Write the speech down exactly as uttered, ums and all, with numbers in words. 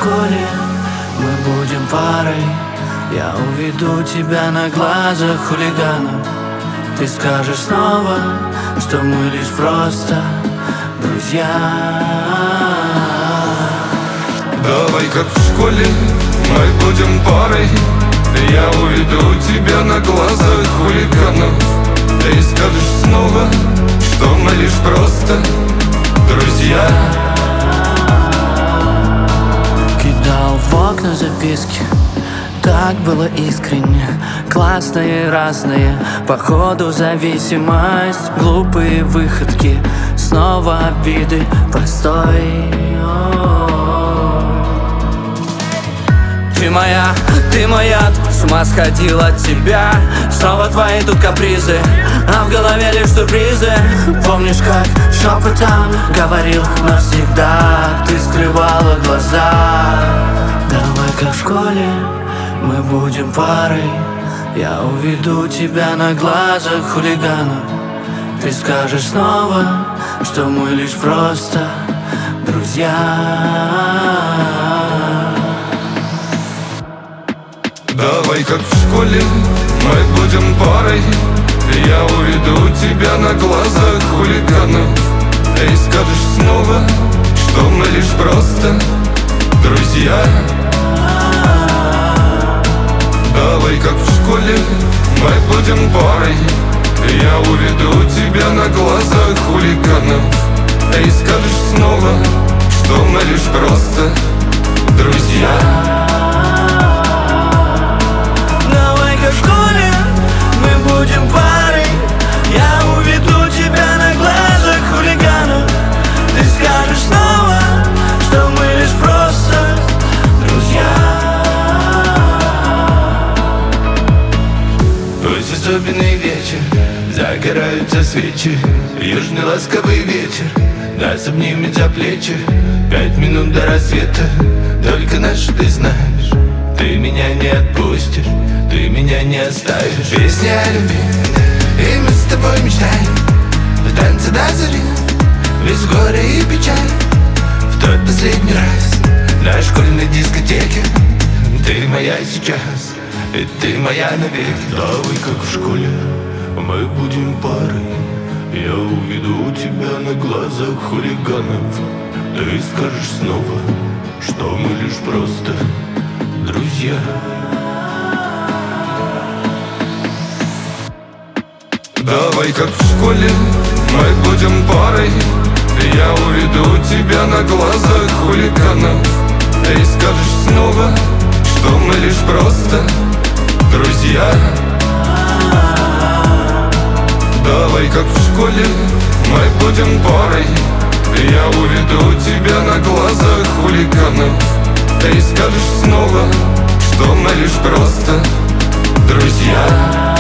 школе, мы будем парой. Я уведу тебя на глазах хулиганов. Ты скажешь снова, что мы лишь просто друзья. Давай как в школе, мы будем парой. Я уведу тебя на глазах хулиганов. Ты скажешь снова, что мы лишь просто друзья. Кидал в окна записки, так было искренне. Классные, разные, походу зависимость. Глупые выходки, снова обиды, постой. Ты моя, ты моя, с ума сходил от тебя. Снова твои тут капризы, а в голове лишь сюрпризы. Помнишь, как шепотом говорил навсегда? Ты скрывала глаза. Давай как в школе, мы будем парой. Я уведу тебя на глазах хулиганов. Ты скажешь снова, что мы лишь просто друзья. Давай как в школе, мы будем парой. Я уведу тебя на глазах хулиганов. Ты скажешь снова, что мы лишь просто друзья. Давай как в школе, мы будем парой. Я уведу тебя на глазах хулиганов. Ты скажешь снова, что мы лишь просто друзья. Давай как в школе, мы будем парой. Я уведу тебя на глазах хулиганов. Ты скажешь снова, что мы лишь просто друзья. Пусть особенный вечер, загораются свечи. Южный ласковый ветер нас обнимет за плечи. Пять минут до рассвета, только наш ты знаешь. Ты меня не отпустишь, ты меня не оставишь. Песня о любви, и мы с тобой мечтали в танце до зари, без горя и печали. В тот последний раз на школьной дискотеке. Ты моя сейчас, и ты моя навеки. Давай как в школе, мы будем парой. Я уведу тебя на глазах хулиганов. Ты скажешь снова, что мы лишь просто друзья. Давай как в школе, мы будем парой. Я уведу тебя на глазах хулиганов. Ты скажешь снова, что мы лишь просто друзья. Давай как в школе, мы будем парой. Я уведу тебя на глазах хулиганов. Ты скажешь снова, что мы лишь просто друзья.